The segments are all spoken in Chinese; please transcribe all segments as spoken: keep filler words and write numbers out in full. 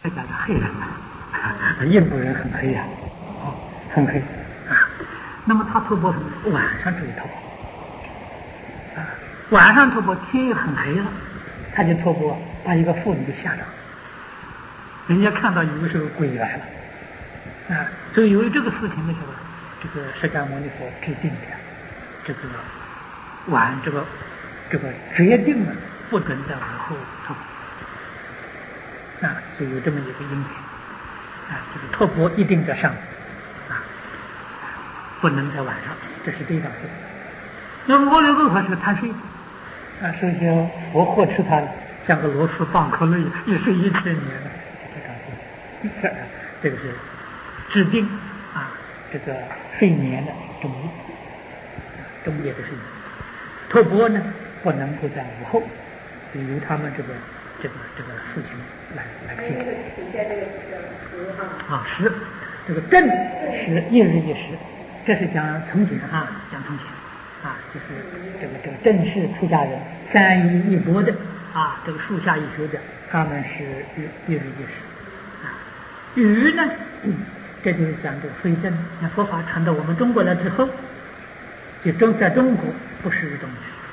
再加上黑人呢，印度人很黑呀、啊，啊，很黑啊。那么他托钵晚上出去托钵啊，晚上托钵天又很黑了，他就托钵把一个妇女给吓着，人家看到以为是个鬼来了啊。所以由于这个事情的时候，这个释迦牟尼佛制定的这个晚这个这个决定了不准在午后托钵。啊，就有这么一个因缘啊，就是托钵一定在上午啊，不能在晚上，这是第一条事。那么我有个法是贪睡啊，所以说佛呵斥他像个螺丝蚌壳类，一睡一千年了，这个这个是制定啊，这个睡眠的中夜，中夜的睡眠。托钵呢不能够在午后，就由他们这个这个这个事情来来记。啊，时这个正是一日一时，这是讲从前啊，讲从前啊，就是这个这个正式出家人三衣一钵的啊，这个树下一修的，他们是一一日一时啊。语呢，嗯，这就是讲这个非正。那佛法传到我们中国来之后，就中在中国不是一种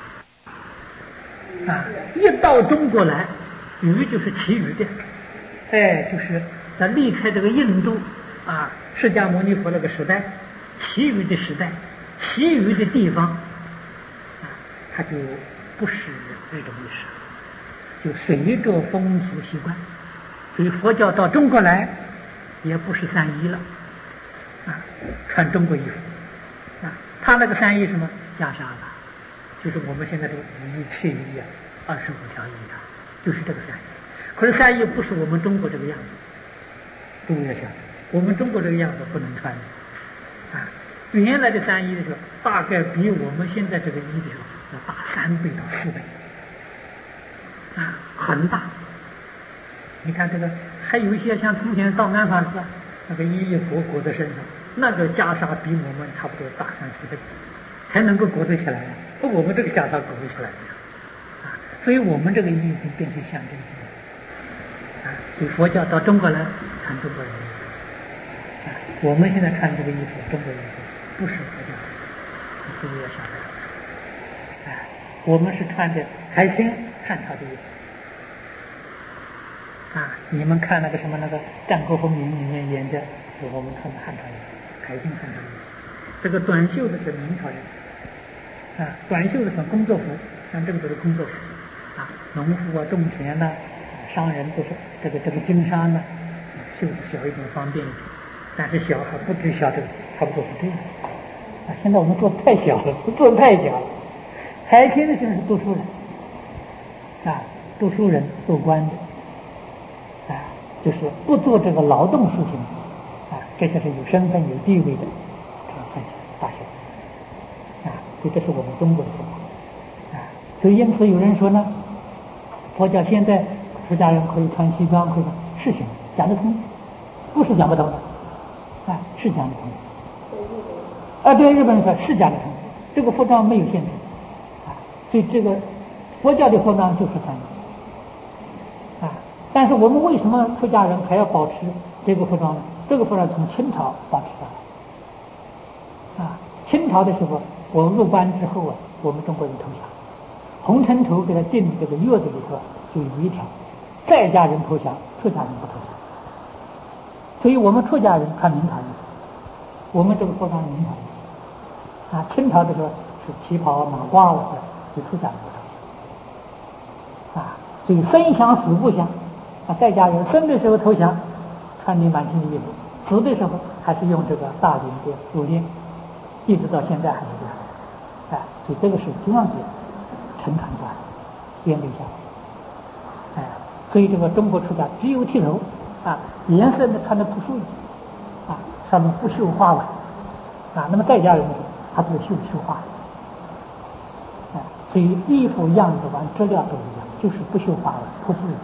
语啊，一到中国来，语就是其余的，哎，就是在离开这个印度啊，释迦牟尼佛那个时代，其余的时代，其余的地方啊，它就不是那种意识，就随着风俗习惯。所以佛教到中国来，也不是三衣了啊，穿中国衣服啊，他那个三衣什么袈裟了，就是我们现在这个五衣、七衣啊，二十五条衣啊，就是这个三衣。可是三衣不是我们中国这个样子，诸位要想，我们中国这个样子不能穿啊。原来的三衣的时候，大概比我们现在这个衣的时候要大三倍到四倍啊，很大。你看这个，还有一些像从前到南法寺那个衣服裹在身上，那个袈裟比我们差不多大三四倍，才能够裹得起来呀。和我们这个袈裟裹不起来啊，所以我们这个衣已经变成象征性了啊。所以佛教到中国来穿中国人的衣服啊，我们现在穿这个衣服，中国衣服不是佛教的，诸位要晓得啊。我们是穿着海清汉朝的衣服。啊，你们看那个什么那个《战国风云》里面演的，我们穿的汉朝人，海信汉朝人。这个短袖的是明朝人，啊，短袖的是工作服，像这个都是工作服，啊，农夫啊，种田呐、啊，商人都是这个这个经商呢、啊，袖子小一点方便一点，但是小还不至小这个，差不多是这样。啊，现在我们做的太小了，做的太小了。海信的现在是读书人，啊，读书人做官的。啊，就是不做这个劳动事情啊，这些是有身份有地位的啊，很大小啊，所以这是我们中国的佛法啊。所以因此有人说呢，佛教现在出家人可以穿西装，可以是行讲得通，不是讲不通的啊，是讲得通啊。对日本人说是讲得通，这个服装没有限制啊，所以这个佛教的服装就是穿的。但是我们为什么出家人还要保持这个服装呢？这个服装从清朝保持下来啊。清朝的时候，我入关之后啊，我们中国人投降，洪承畴给他定这个约子里头就有一条，在家人投降，出家人不投降。所以我们出家人穿明朝衣服，我们这个服装是明朝衣服啊。清朝的时候是旗袍马褂了，就出家人不投降啊。所以生降死不降。啊，在家人生的时候投降，穿的满清的衣服；死的时候还是用这个大领的入殓，一直到现在还是这样。哎，所以这个是这样子承传下来，沿流下来。哎，所以这个中国出家只有剃头啊，颜色呢穿的朴素一点啊，上面不绣花纹啊。那么在家人呢，他都是绣绣花的。哎，所以衣服样子完质量都一样，就是不绣花纹，朴素一点。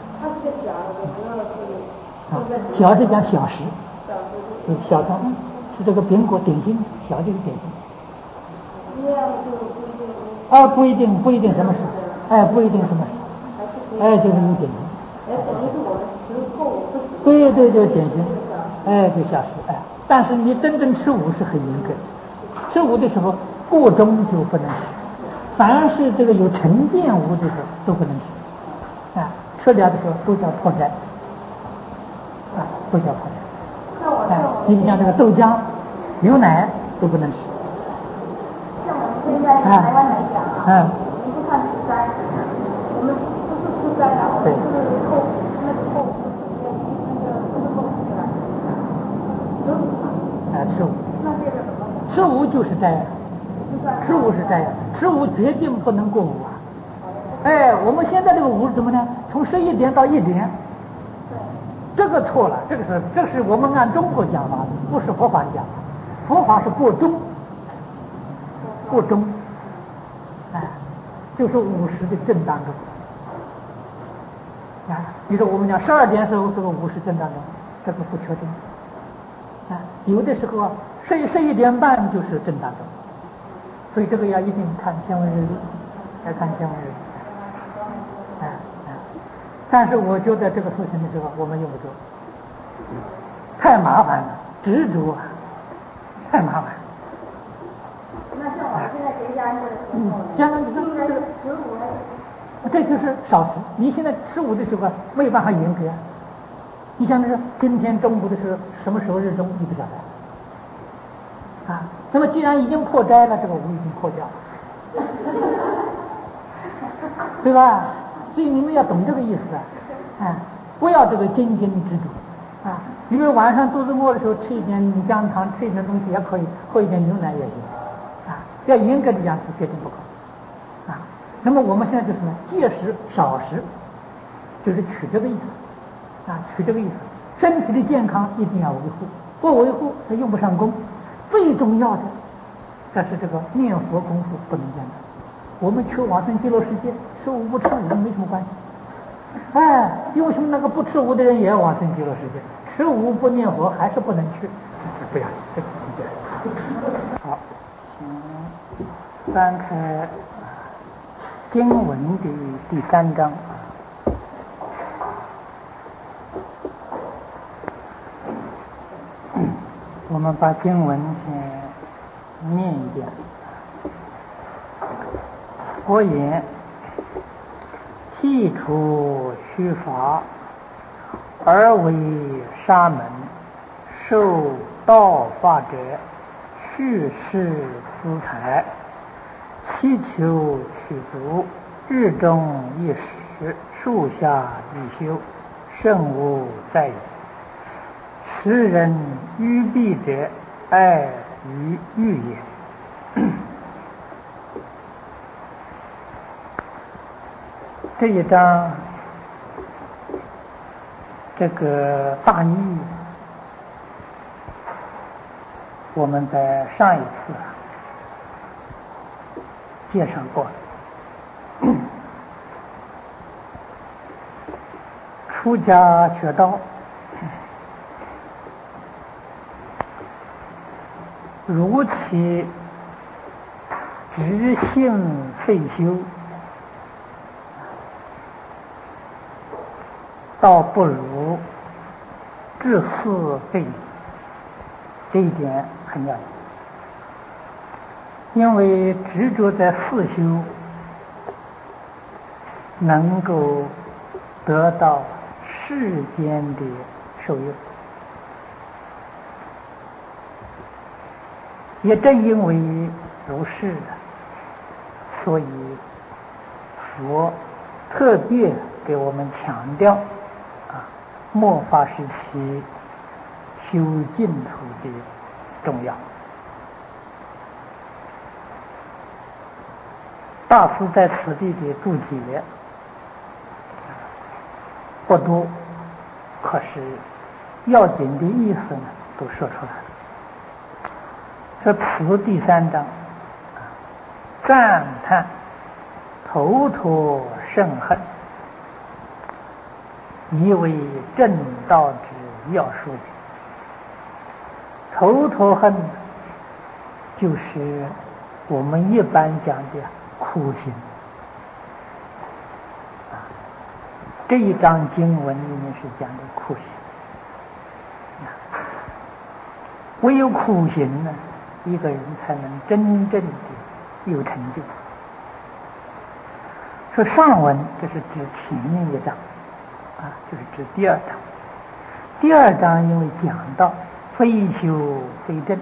啊，小是讲小食，是小的，嗯，是这个苹果点心，小就是点心。啊，不一定，不一定什么事，哎，不一定什么事，哎，就是有点心。 对对对，点心，哎，就下食，哎，但是你真正吃午是很严格，吃午的时候过中就不能吃，反而是这个有沉淀午的时候都不能吃，啊，吃了的时候都叫破斋，啊，都叫破斋，哎，你像这个豆浆、牛奶都不能吃。 像我们现在台湾来讲啊， 嗯， 我们不算吃斋，我们不是吃斋的，我们是扣那个扣那个那个不是扣出来，有五嘛， 哎，吃午， 那这个怎么？ 吃午就是斋，吃午是斋，吃午决定不能过午啊。哎，我们现在这个午是什么呢？从十一点到一点。这个错了，这个是这是我们按中国讲法，不是佛法讲法。佛法是过中，过中，哎，就是午时的正当中。啊，你说我们讲十二点时候这个午时正当中，这个不确定。啊，有的时候啊，十十一点半就是正当中，所以这个要一定看天文日历，要看天文日历。哎哎，但是我觉得这个事情的时候我们用不着，太麻烦了，执着啊，太麻烦。 那像我们现在节假日的时候， 相当于这个十五还是？ 这就是少吃。你现在吃午的时候没有办法严格。你想那个今天中午的时候什么时候日中你不晓得啊？那么既然已经破斋了，这个午已经破掉了，对吧？所以你们要懂这个意思啊，啊，不要这个斤斤执着啊。因为晚上肚子饿的时候吃一点姜汤，吃一点东西也可以，喝一点牛奶也行啊。要严格的讲是绝对不可啊。那么我们现在就是呢，戒食少食，就是取这个意思啊，取这个意思。身体的健康一定要维护，不维护它用不上功。最重要的，这是这个念佛功夫不能间断。我们去往生极乐世界，吃午不吃午没什么关系。哎，因为什么？那个不吃午的人也要往生极乐世界，吃午不念佛还是不能去。不要这个理解。好，请翻开经文的第三章。我们把经文先念一遍。佛言：细除须法，而为沙门，受道法者，续世资财，希求取足，日中一时，树下一休，甚无在矣。时人愚蔽者，爱于欲也。这一章这个大意，我们在上一次介绍过了。出家学道，如其直性废修，倒不如至死废。这一点很要紧，因为执着在四修，能够得到世间的受用。也正因为如是，所以佛特别给我们强调啊，末法时期修净土的重要。大师在此地的注解不多，可是要紧的意思呢都说出来了。这此第三章赞叹头陀甚恨，以为正道之要术。头陀恨就是我们一般讲的苦行。这一章经文里面是讲的苦行， 唯有苦行呢，一个人才能真正的有成就。说上文这是指前面一章啊，就是指第二章。第二章因为讲到非修非证，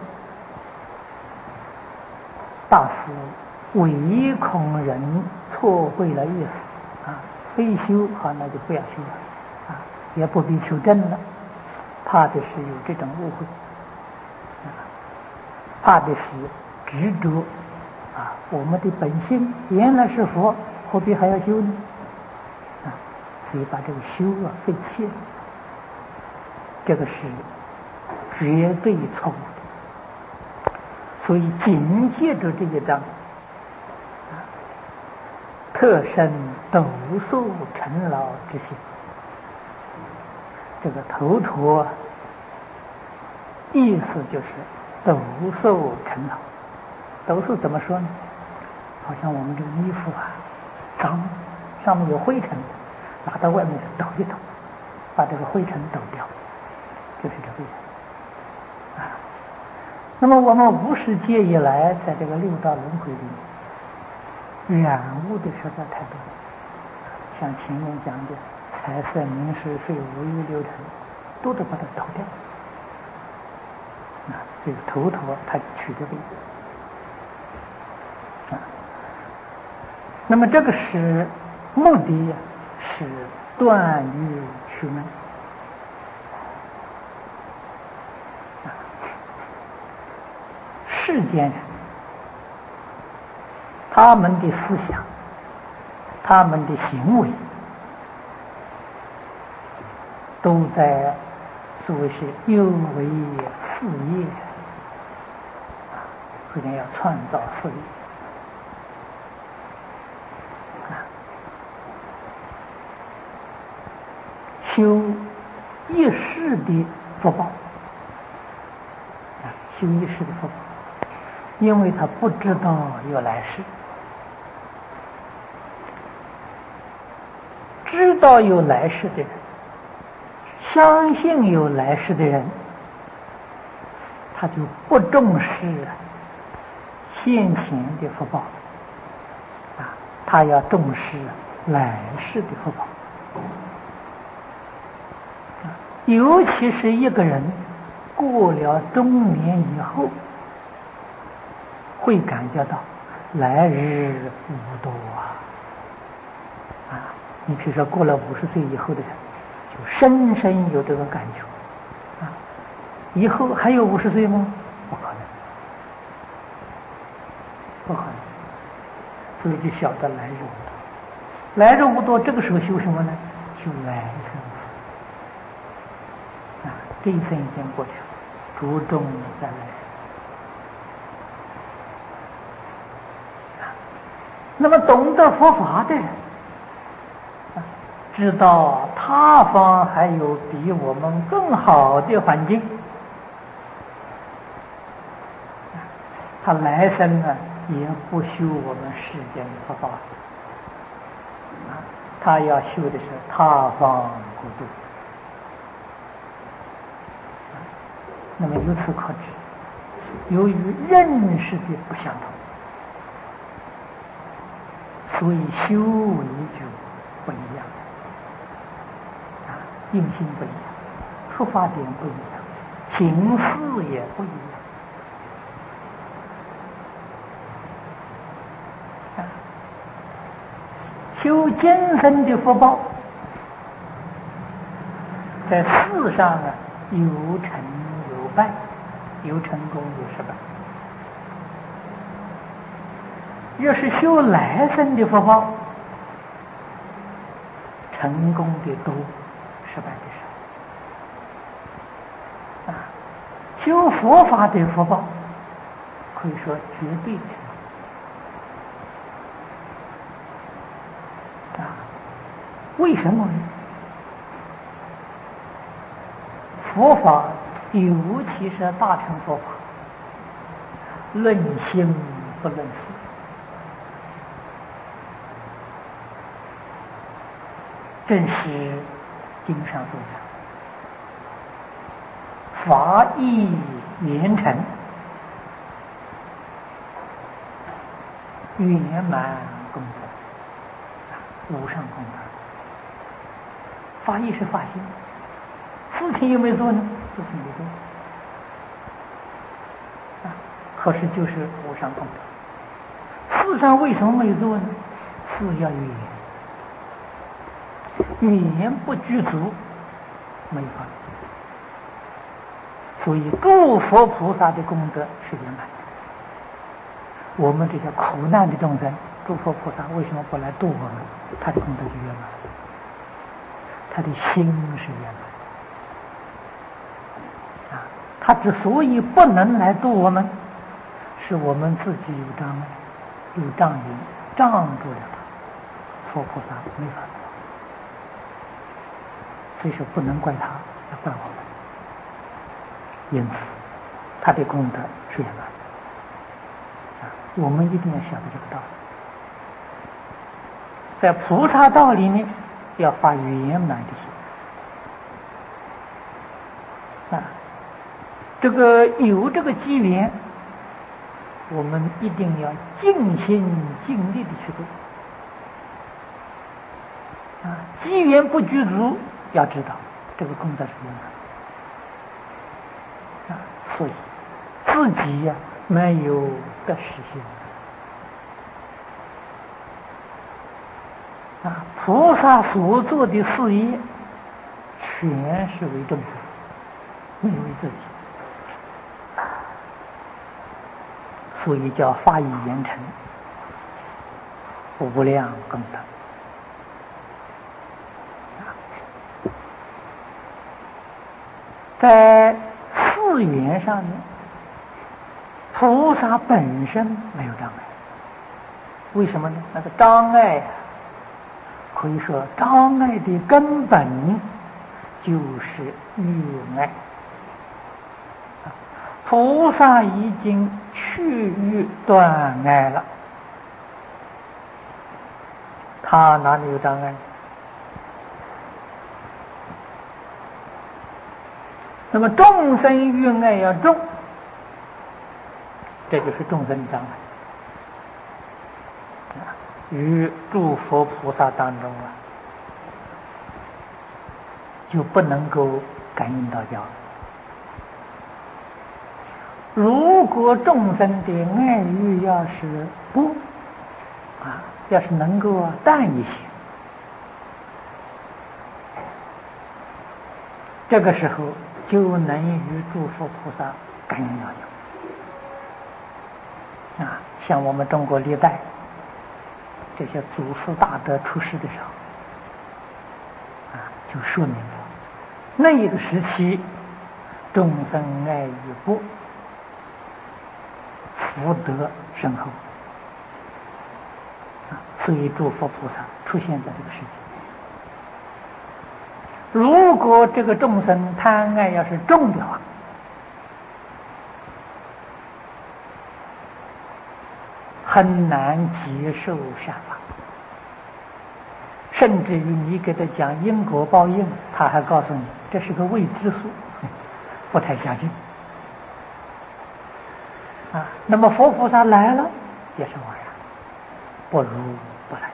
大师唯恐人错会了意思啊，非修好那就不要修了啊，也不必求证了，怕的是有这种误会啊，怕的是执着啊，我们的本性原来是佛，何必还要修呢？啊，所以把这个修啊废弃了，这个是绝对错误的。所以紧接着这一章啊，特生斗受成劳之心。这个头陀意思就是斗受成劳。斗受怎么说呢？好像我们这个衣服啊脏，上面有灰尘，拿到外面去抖一抖，把这个灰尘抖掉，就是这个意思啊。那么我们无始劫以来，在这个六道轮回里，染污的实在太多了。像前面讲的财色名食睡五欲六尘，都得把它抖掉。啊，这个头陀他取这个意思。啊，那么这个是目的是断欲驱闷。啊，世间人他们的思想，他们的行为，都在所谓是有为事业啊，首先要创造事业。修一世的福报啊，修一世的福报，因为他不知道有来世，知道有来世的人，相信有来世的人，他就不重视现前的福报啊，他要重视来世的福报。尤其是一个人过了中年以后，会感觉到来日无多啊！啊，你比如说过了五十岁以后的人，就深深有这个感觉啊。以后还有五十岁吗？不可能，不可能。所以就晓得来日无多。来日无多，这个时候修什么呢？修来生。这一生已经过去了，着重在来生。那么懂得佛法的人，知道他方还有比我们更好的环境，他来生呢也不修我们世间的佛法，他要修的是他方国度。那么由此可知，由于认识的不相同，所以修为就不一样啊，用心不一样，出发点不一样，形式也不一样啊。修今生的福报，在世上呢有成有败，有成功有失败。要是修来生的福报，成功的多，失败的少。啊，修佛法的福报，可以说绝对的啊。为什么呢？佛法，尤其是大乘佛法，论心不论事。正是经上所讲， 法义圆成，圆满功德，无上功德。法义是法心，事情有没有做呢？事情没做啊，可是就是无上功德。事上为什么没做呢？是要语言，语言不具足，没有法。所以诸佛菩萨的功德是圆满的。我们这些苦难的众生，诸佛菩萨为什么不来度我们？他的功德是圆满，他的心是圆满啊。他之所以不能来度我们，是我们自己有障碍，有障碍障住了他，佛菩萨没法度，所以说不能怪他，要怪我们。因此他的功德是圆满啊，我们一定要晓得这个道理。在菩萨道里面要发圆满的心啊，这个有这个机缘，我们一定要尽心尽力的去做啊。机缘不具足，要知道这个功德是圆满啊，所以自己呀、啊、没有得实现啊。菩萨所做的事业，全是为众生，没有为自己，所以叫法义圆成，无量功德。在四缘上面，菩萨本身没有障碍。为什么呢？那个障碍啊，可以说障碍的根本就是欲爱。菩萨已经去欲断爱了，他哪里有障碍？那么众生欲爱要重，这就是众生的障碍。与诸佛菩萨当中啊，就不能够感应到交。如果众生的爱欲要是不啊，要是能够啊淡一些，这个时候就能与诸佛菩萨感应到交啊。像我们中国历代这些祖师大德出世的时候啊，就说明了那一个时期众生爱欲不，福德深厚啊，所以诸佛菩萨出现在这个世界。如果这个众生贪爱要是重的话，很难接受善法，甚至于你给他讲因果报应，他还告诉你这是个未知数，不太相信啊。那么佛菩萨来了也是枉然，不如不来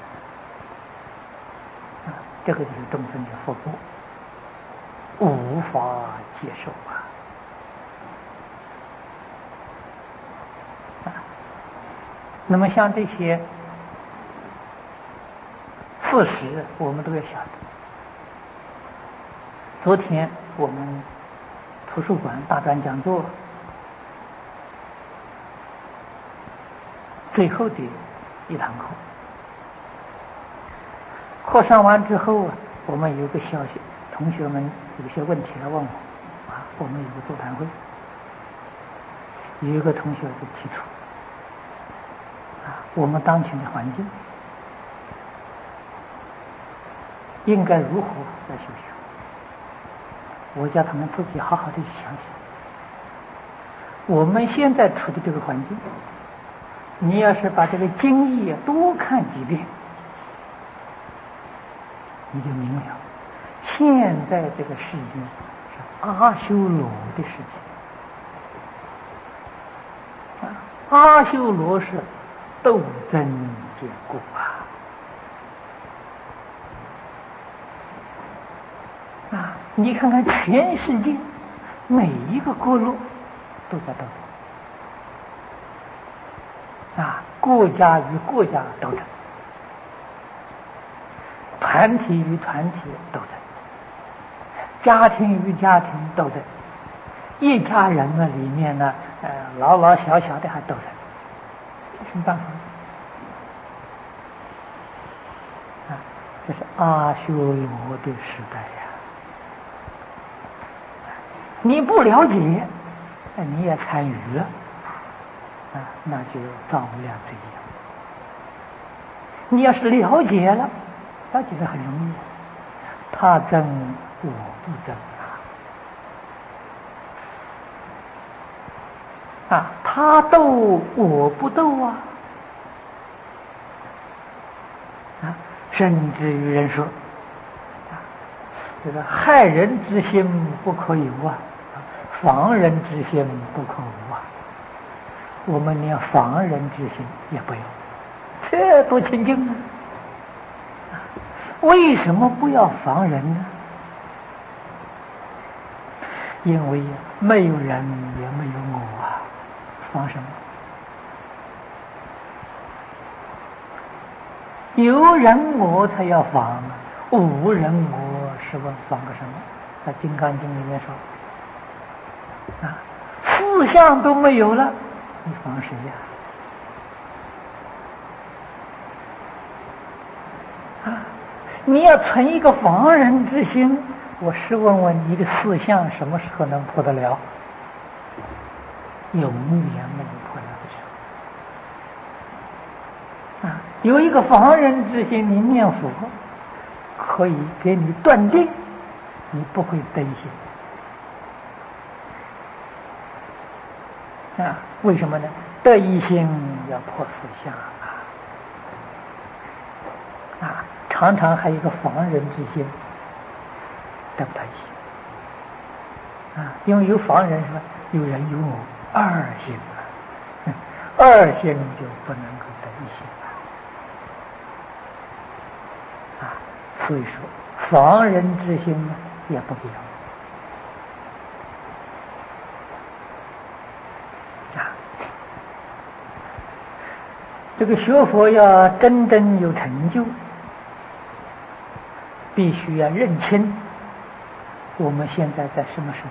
啊。这个就是众生的福报，无法接受啊。那么像这些事实我们都要晓得。昨天我们图书馆大专讲座最后的一堂课，课上完之后啊，我们有个消息，同学们有些问题来问我啊，我们有个座谈会，有一个同学就提出啊，我们当前的环境应该如何来修学？我叫他们自己好好的去想想。我们现在处的这个环境，你要是把这个经义多看几遍，你就明了，现在这个世界是阿修罗的世界。啊，阿修罗是斗争坚固啊！啊，你看看全世界每一个角落都在斗争啊，国家与国家斗争，团体与团体斗争，家庭与家庭斗争，一家人呢里面呢，呃，老老小小的还斗争，这什么办法？啊，这是阿修罗的时代呀！你不了解，你也参与了，啊，那就造无量罪业。你要是了解了，了解的很容易，他争我不争啊，啊，他斗我不斗啊，啊，甚至于人说，啊，这个害人之心不可有啊，防人之心不可无啊，我们连防人之心也不有，这多清净啊！为什么不要防人呢？因为没有人也没有我啊，防什么？有人我才要防，无人我是问防个什么？在《金刚经》里面说，啊，四相都没有了，你防谁呀？啊，你要存一个防人之心，我试问问你的四相什么时候能破得了？永远没有破了的。啊，有一个防人之心，你念佛可以给你断定，你不会得心。啊，为什么呢？得一心要破四相啊！啊，常常还有一个防人之心，得不得心？啊，因为有防人是吧？有人有我，二心啊，二心就不能够得一心啊！啊，所以说防人之心呢也不必要。这个学佛要真正有成就，必须要认清我们现在在什么时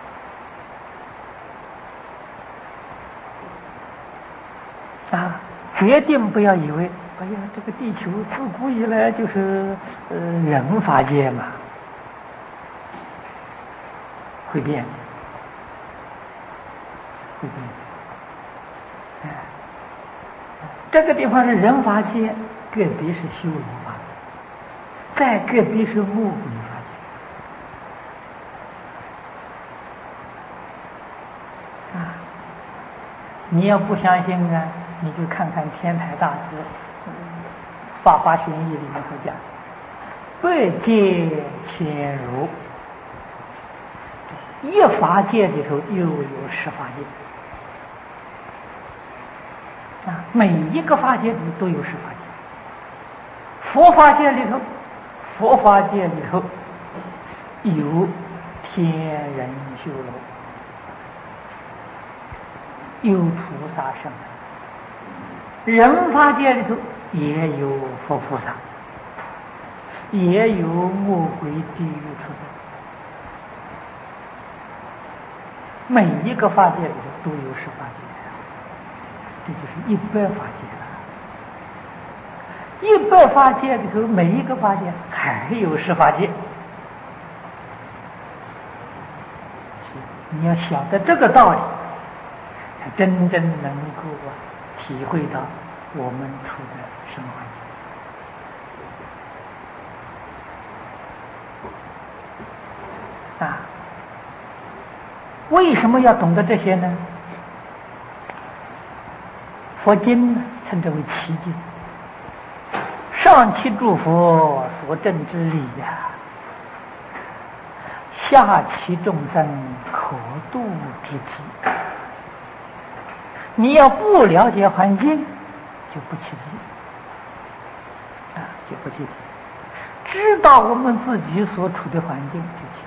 代啊！决定不要以为，哎呀，这个地球自古以来就是呃人法界嘛，会变，会变。哎，这个地方是人法界，个别是修罗法界，再个别是魔鬼法界。啊，你要不相信呢，你就看看天台大师《法华玄义》里面会讲，百界千如，一法界里头又有十法界。啊，每一个法界里都有十法界。佛法界里头，佛法界里头有天人修罗，有菩萨圣人；人法界里头也有佛菩萨，也有魔鬼地狱畜生。每一个法界里头都有十法界。这就是一百法界了。一百法界里头，每一个法界还有十法界。你要晓得这个道理，才真正能够体会到我们处的什么环境啊！为什么要懂得这些呢？佛经呢称之为奇经，上期诸佛所证之理呀、啊， 下其众生可度之机。你要不了解环境，就不起机啊，就不起机。知道我们自己所处的环境，就起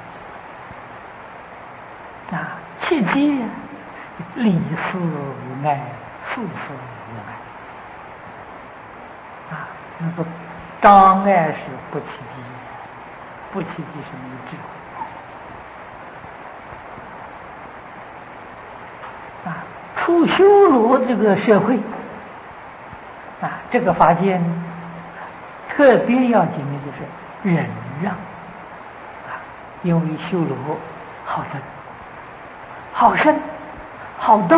机啊，起机理事无碍，事事无碍啊。那个障碍是不起机，不起机是没有智慧啊。出修罗这个社会啊，这个法界呢，特别要紧的就是忍让啊，因为修罗好争、好胜、好斗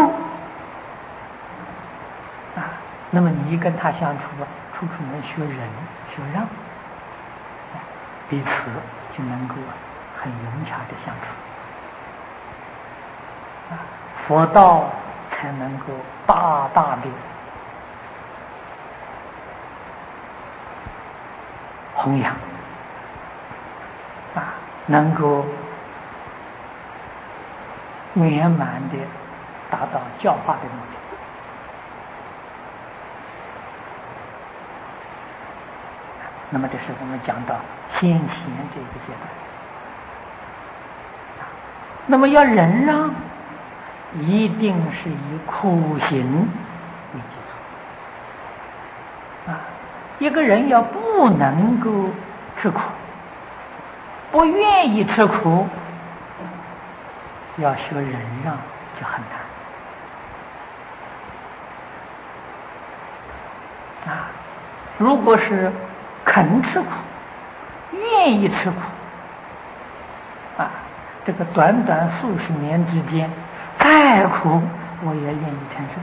啊，那么你跟他相处啊，处处能学忍、学让，彼此就能够很融洽的相处啊，佛道才能够大大的弘扬啊，能够圆满的达到教化的目的。那么这是我们讲到先前这个阶段，那么要忍让，一定是以苦行为基础啊。一个人要不能够吃苦，不愿意吃苦，要学忍让就很难啊。如果是肯吃苦，愿意吃苦啊，这个短短数十年之间，再苦我也愿意承受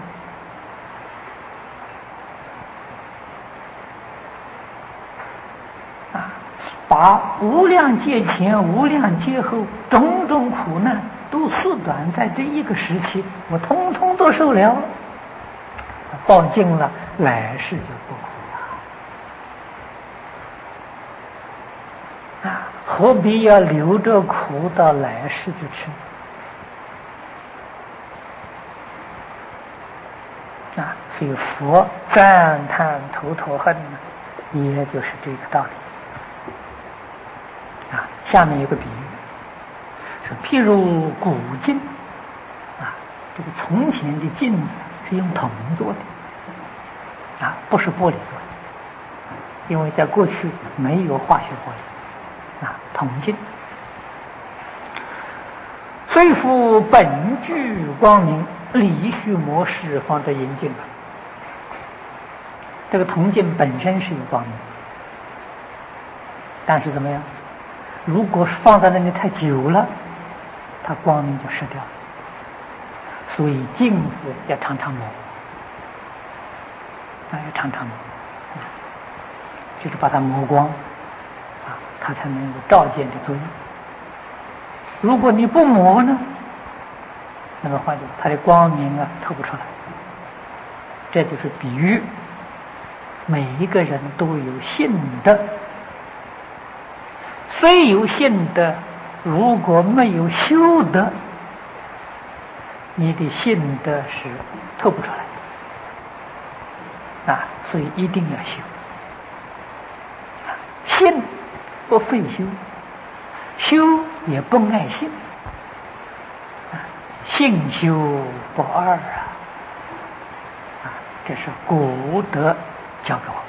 啊，把无量劫前无量劫后种种苦难都缩短在这一个时期，我通通都受了，报尽了，来世就不苦了啊，何必要留着苦到来世去吃啊？所以佛赞叹头头恨，也就是这个道理啊。下面有个比喻，说譬如古镜啊，这个从前的镜子是用铜做的啊，不是玻璃做的，因为在过去没有化学玻璃啊，铜镜。虽复本具光明，理须摩释方得引镜。这个铜镜本身是有光明，但是怎么样？如果放在那里太久了，它光明就失掉了。所以镜子要常常磨，啊，要常常磨，就是把它磨光啊，它才能有照见的作用。如果你不磨呢，那么换句话，它的光明啊透不出来。这就是比喻，每一个人都有信德，虽有信德，如果没有修德，你的信德是透不出来啊，所以一定要修。信不费修，修也不爱信，信修不二啊！啊，这是古德教给我。